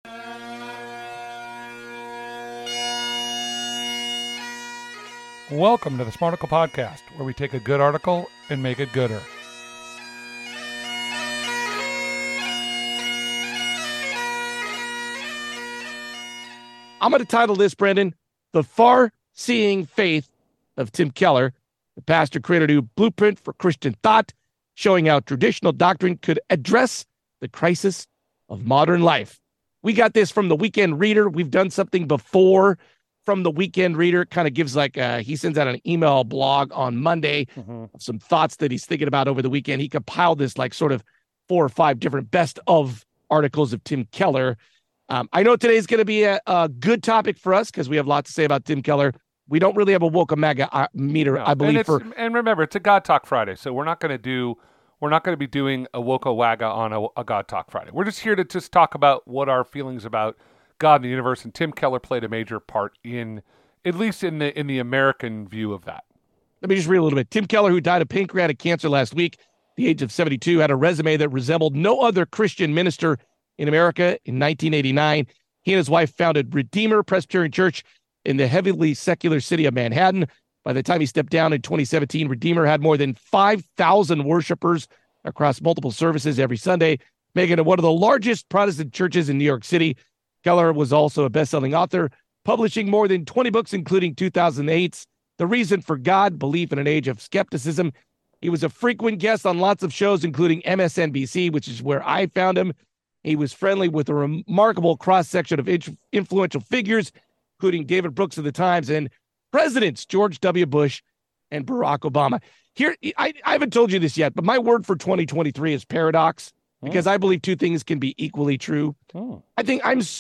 Welcome to the Smarticle Podcast, where we take a good article and make it gooder. I'm going to title this, Brendan, The Far-Seeing Faith of Tim Keller. The pastor created a new blueprint for Christian thought, showing how traditional doctrine could address the crisis of modern life. We got this from the Weekend Reader. We've done something before from the Weekend Reader. Kind of gives he sends out an email blog on Monday of some thoughts that he's thinking about over the weekend. He compiled this sort of 4 or 5 different best of articles of Tim Keller. I know today's going to be a good topic for us because we have lots to say about Tim Keller. We don't really have a Woke Maga meter, I believe. And remember, it's a God Talk Friday, so we're not going to be doing a Woke Waga on a God Talk Friday. We're just here to just talk about what our feelings about God and the universe, and Tim Keller played a major part at least in the American view of that. Let me just read a little bit. Tim Keller, who died of pancreatic cancer last week, at the age of 72, had a resume that resembled no other Christian minister in America. In 1989, he and his wife founded Redeemer Presbyterian Church in the heavily secular city of Manhattan. By the time he stepped down in 2017, Redeemer had more than 5,000 worshipers across multiple services every Sunday, making it one of the largest Protestant churches in New York City. Keller was also a best-selling author, publishing more than 20 books, including 2008's The Reason for God, Belief in an Age of Skepticism. He was a frequent guest on lots of shows, including MSNBC, which is where I found him. He was friendly with a remarkable cross-section of influential figures, including David Brooks of the Times and Presidents George W. Bush and Barack Obama. Here, I haven't told you this yet, but my word for 2023 is paradox, because I believe 2 things can be equally true. I was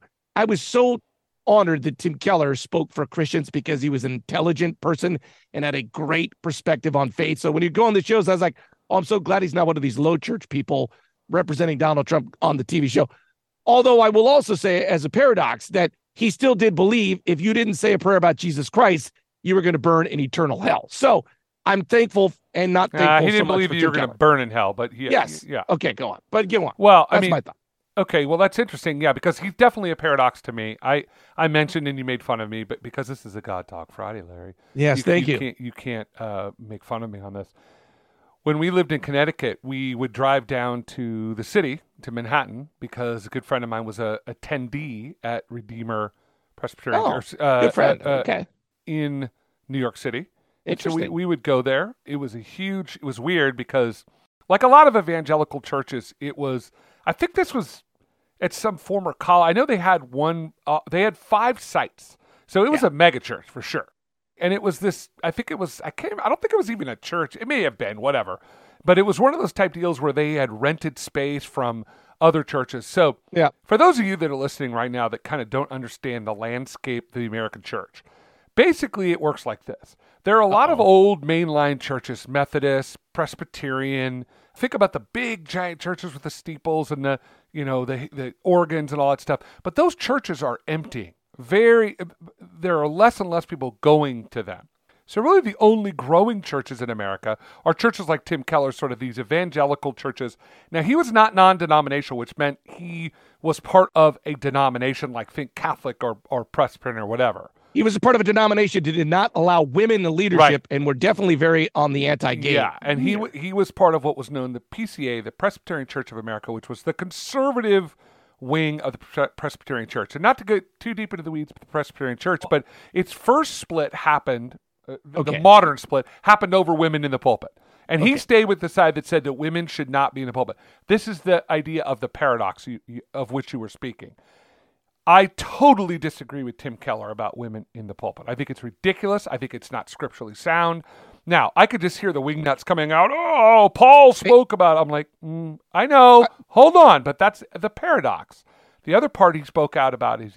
so honored that Tim Keller spoke for Christians because he was an intelligent person and had a great perspective on faith. So when you go on the shows, I was like, oh, I'm so glad he's not one of these low church people representing Donald Trump on the TV show. Although I will also say as a paradox that he still did believe if you didn't say a prayer about Jesus Christ, you were going to burn in eternal hell. So I'm thankful and not thankful. He didn't believe you were going to burn in hell, but yes. Yeah. Okay, go on. But go on. Well, that's my thought. Okay, well, that's interesting. Yeah, because he's definitely a paradox to me. I mentioned and you made fun of me, but because this is a God Talk Friday, Larry. Yes, thank you. You can't make fun of me on this. When we lived in Connecticut, we would drive down to the city, to Manhattan, because a good friend of mine was a attendee at Redeemer Presbyterian Church. Good friend. Okay. In New York City. Interesting. So we would go there. It was weird because, like a lot of evangelical churches, I think this was at some former college. I know they had they had 5 sites. So it was a mega church for sure. And it was this, I don't think it was even a church. It may have been, whatever. But it was one of those type deals where they had rented space from other churches. So for those of you that are listening right now that kind of don't understand the landscape of the American church, basically it works like this. There are a lot of old mainline churches, Methodist, Presbyterian. Think about the big giant churches with the steeples and the organs and all that stuff. But those churches are emptying. There are less and less people going to them. So really the only growing churches in America are churches like Tim Keller, sort of these evangelical churches. Now, he was not non-denominational, which meant he was part of a denomination like think Catholic or Presbyterian or whatever. He was a part of a denomination that did not allow women in leadership and were definitely very on the anti-gay. Yeah, and he was part of what was known the PCA, the Presbyterian Church of America, which was the conservative wing of the Presbyterian Church. And not to get too deep into the weeds of the Presbyterian Church, but its first split happened, the modern split, happened over women in the pulpit. And he stayed with the side that said that women should not be in the pulpit. This is the idea of the paradox of which you were speaking. I totally disagree with Tim Keller about women in the pulpit. I think it's ridiculous. I think it's not scripturally sound. Now, I could just hear the wingnuts coming out. Oh, Paul spoke about it. I'm like, I know. Hold on. But that's the paradox. The other part he spoke out about is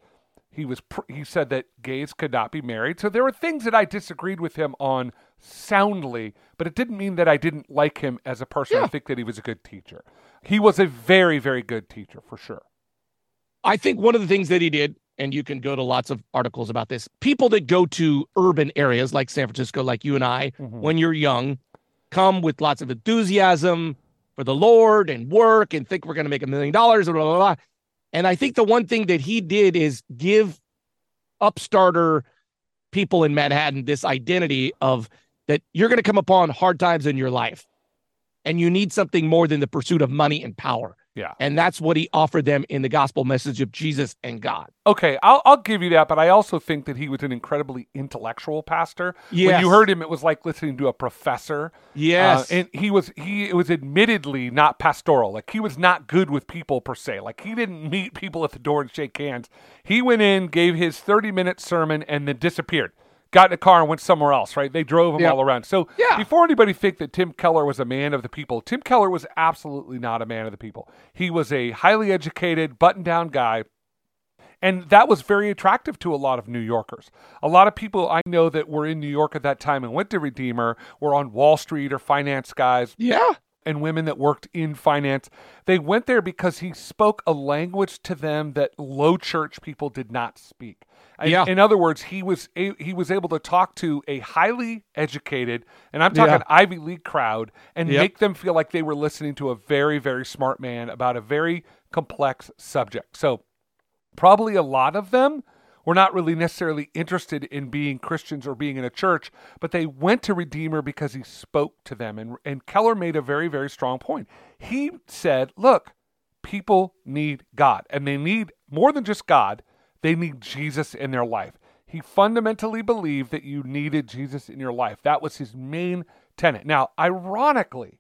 he said that gays could not be married. So there were things that I disagreed with him on soundly, but it didn't mean that I didn't like him as a person. I think that he was a good teacher. He was a very, very good teacher for sure. I think one of the things that he did, and you can go to lots of articles about this, people that go to urban areas like San Francisco, like you and I, when you're young, come with lots of enthusiasm for the Lord and work and think we're going to make $1 million, blah, blah, blah. And I think the one thing that he did is give upstarter people in Manhattan this identity of that you're going to come upon hard times in your life and you need something more than the pursuit of money and power. Yeah. And that's what he offered them in the gospel message of Jesus and God. Okay, I'll give you that, but I also think that he was an incredibly intellectual pastor. Yes. When you heard him, it was like listening to a professor. Yes. And he was admittedly not pastoral. Like, he was not good with people per se. Like, he didn't meet people at the door and shake hands. He went in, gave his 30-minute sermon, and then disappeared. Got in a car and went somewhere else, right? They drove him all around. So before anybody think that Tim Keller was a man of the people, Tim Keller was absolutely not a man of the people. He was a highly educated, buttoned-down guy, and that was very attractive to a lot of New Yorkers. A lot of people I know that were in New York at that time and went to Redeemer were on Wall Street or finance guys. Yeah. And women that worked in finance. They went there because he spoke a language to them that low church people did not speak. Yeah. In other words, he was able to talk to a highly educated, and I'm talking Ivy League crowd, and make them feel like they were listening to a very, very smart man about a very complex subject. So probably a lot of them were not really necessarily interested in being Christians or being in a church, but they went to Redeemer because he spoke to them. And Keller made a very, very strong point. He said, look, people need God, and they need more than just God. They need Jesus in their life. He fundamentally believed that you needed Jesus in your life. That was his main tenet. Now, ironically,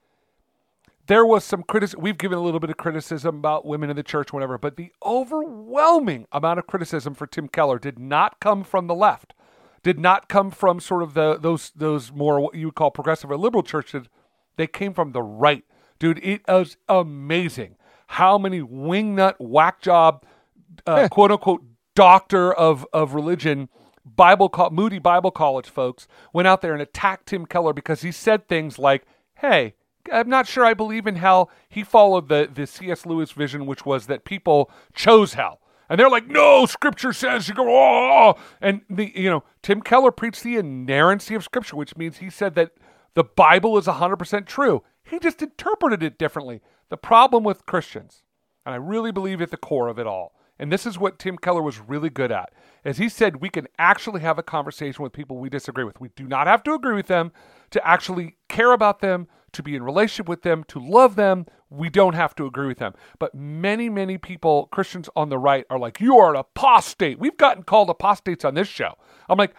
there was some criticism. We've given a little bit of criticism about women in the church, whatever, but the overwhelming amount of criticism for Tim Keller did not come from the left, did not come from sort of those more what you would call progressive or liberal churches. They came from the right. Dude, it was amazing how many wingnut, whack job, quote unquote, doctor of religion, Moody Bible College folks went out there and attacked Tim Keller because he said things like, hey, I'm not sure I believe in hell. He followed the C.S. Lewis vision, which was that people chose hell. And they're like, no, Scripture says you go, oh. And Tim Keller preached the inerrancy of Scripture, which means he said that the Bible is 100% true. He just interpreted it differently. The problem with Christians, and I really believe at the core of it all, and this is what Tim Keller was really good at, is he said we can actually have a conversation with people we disagree with. We do not have to agree with them to actually care about them, to be in relationship with them, to love them. We don't have to agree with them. But many, many people, Christians on the right, are like, you are an apostate. We've gotten called apostates on this show. I'm like,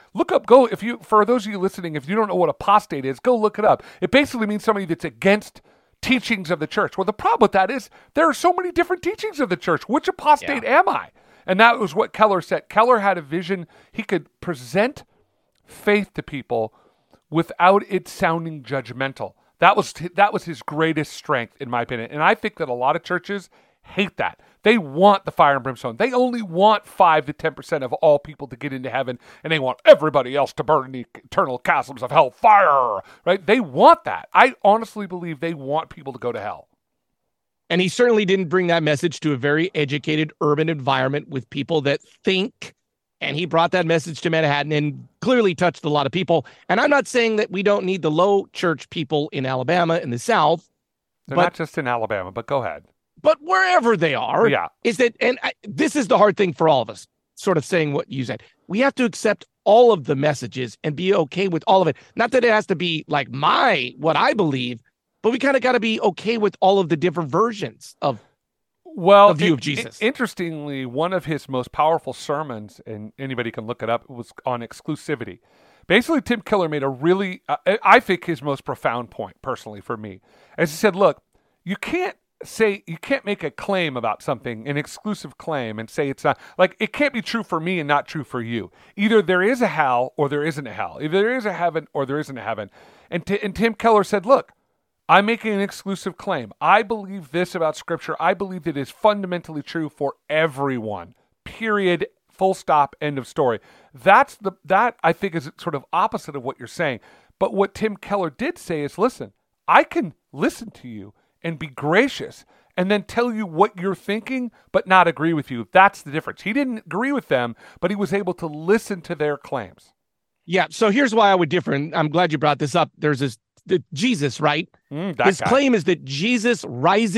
for those of you listening, if you don't know what apostate is, go look it up. It basically means somebody that's against teachings of the church. Well, the problem with that is there are so many different teachings of the church. Which apostate am I? And that was what Keller said. Keller had a vision. He could present faith to people without it sounding judgmental. That was his greatest strength, in my opinion. And I think that a lot of churches hate that. They want the fire and brimstone. They only want 5 to 10% of all people to get into heaven, and they want everybody else to burn in the eternal chasms of hell fire, right? They want that. I honestly believe they want people to go to hell. And he certainly didn't bring that message to a very educated urban environment with people that think. And he brought that message to Manhattan and clearly touched a lot of people. And I'm not saying that we don't need the low church people in Alabama in the South. They're not just in Alabama, but go ahead. But wherever they are, this is the hard thing for all of us, sort of saying what you said. We have to accept all of the messages and be okay with all of it. Not that it has to be like what I believe, but we kind of got to be okay with all of the different versions of the view of Jesus. Interestingly, one of his most powerful sermons, and anybody can look it up, was on exclusivity. Basically, Tim Keller made a really, I think his most profound point, personally, for me. As he said, look, you can't make a claim about something, an exclusive claim, and say it's not, like, it can't be true for me and not true for you. Either there is a hell or there isn't a hell. Either there is a heaven or there isn't a heaven. And Tim Keller said, look, I'm making an exclusive claim. I believe this about Scripture. I believe that it is fundamentally true for everyone. Period. Full stop. End of story. That I think is sort of opposite of what you're saying. But what Tim Keller did say is, listen, I can listen to you and be gracious and then tell you what you're thinking, but not agree with you. That's the difference. He didn't agree with them, but he was able to listen to their claims. Yeah. So here's why I would differ. And I'm glad you brought this up. There's Jesus, right? His claim is that Jesus rises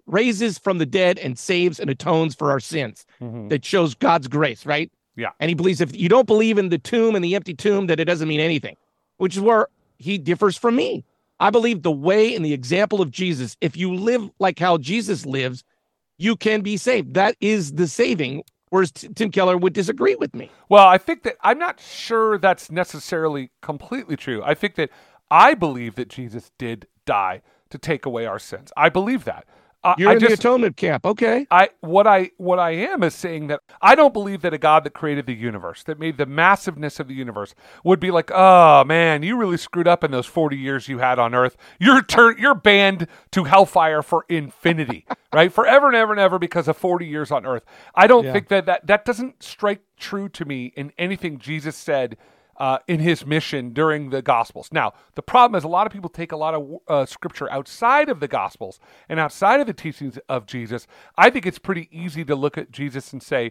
raises from the dead and saves and atones for our sins. Mm-hmm. That shows God's grace, right? Yeah. And he believes if you don't believe in the tomb and the empty tomb, that it doesn't mean anything, which is where he differs from me. I believe the way and the example of Jesus, if you live like how Jesus lives, you can be saved. That is the saving, whereas Tim Keller would disagree with me. Well, I think that I'm not sure that's necessarily completely true. I believe that Jesus did die to take away our sins. I believe that. You're in the atonement camp. Okay. What I am is saying that I don't believe that a God that created the universe, that made the massiveness of the universe, would be like, oh man, you really screwed up in those 40 years you had on earth. You're banned to hellfire for infinity, right? Forever and ever and ever because of 40 years on earth. I don't think that doesn't strike true to me in anything Jesus said in his mission during the Gospels. Now, the problem is a lot of people take a lot of scripture outside of the Gospels and outside of the teachings of Jesus. I think it's pretty easy to look at Jesus and say,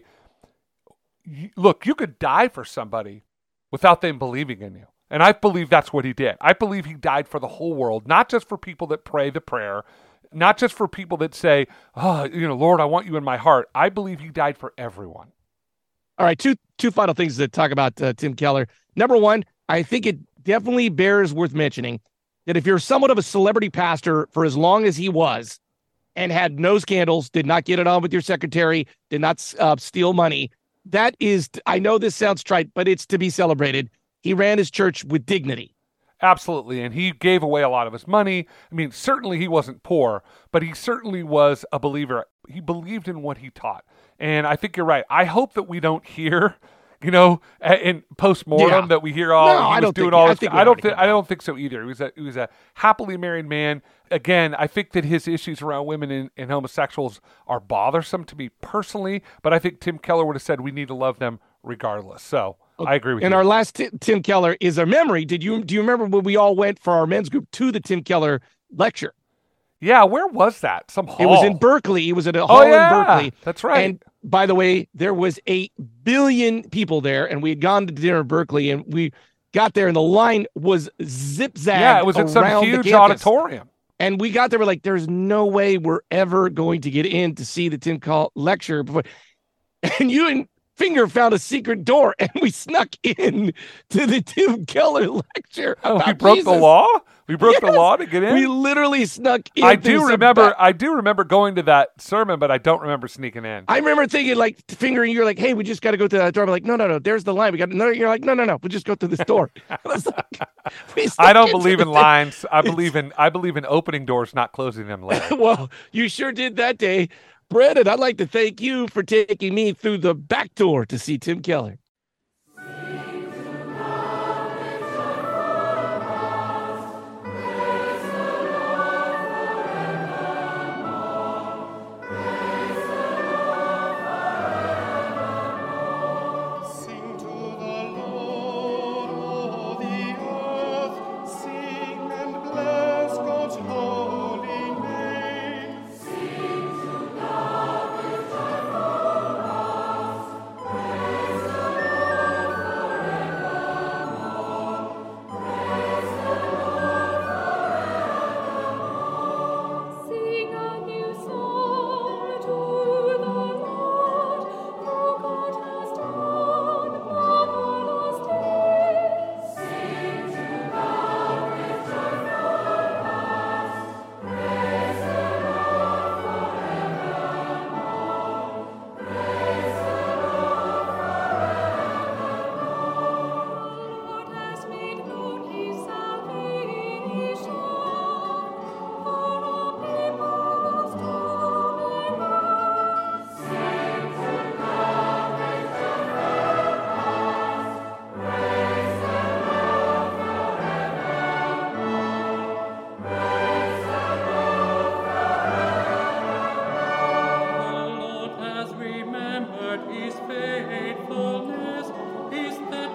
look, you could die for somebody without them believing in you. And I believe that's what he did. I believe he died for the whole world, not just for people that pray the prayer, not just for people that say, oh, Lord, I want you in my heart. I believe he died for everyone. All right, two final things to talk about Tim Keller. Number one, I think it definitely bears worth mentioning that if you're somewhat of a celebrity pastor for as long as he was and had no scandals, did not get it on with your secretary, did not steal money, that is, I know this sounds trite, but it's to be celebrated. He ran his church with dignity. Absolutely, and he gave away a lot of his money. I mean, certainly he wasn't poor, but he certainly was a believer. He believed in what he taught. And I think you're right. I hope that we don't hear, in post-mortem that we hear, I don't think so either. He was a happily married man. Again, I think that his issues around women and homosexuals are bothersome to me personally, but I think Tim Keller would have said we need to love them regardless. So I agree with you. And our last Tim Keller is a memory. Do you remember when we all went for our men's group to the Tim Keller lecture? Yeah, where was that? Some hall. It was in Berkeley. It was at a hall in Berkeley. That's right. And by the way, there was 8 billion people there, and we had gone to dinner in Berkeley, and we got there, and the line was zip-zag. Yeah, it was in some huge auditorium. And we got there, we're like, there's no way we're ever going to get in to see the Tim Keller lecture before. And you and Finger found a secret door, and we snuck in to the Tim Keller lecture. We broke the law? We broke the law to get in? We literally snuck in. I do remember going to that sermon, but I don't remember sneaking in. I remember thinking, like, fingering, you're like, hey, we just got to go to that door. I'm like, no, there's the line. You're like, no, we'll just go to this door. I don't believe in lines. I believe in opening doors, not closing them later. Well, you sure did that day. Brandon, I'd like to thank you for taking me through the back door to see Tim Keller. His faithfulness, his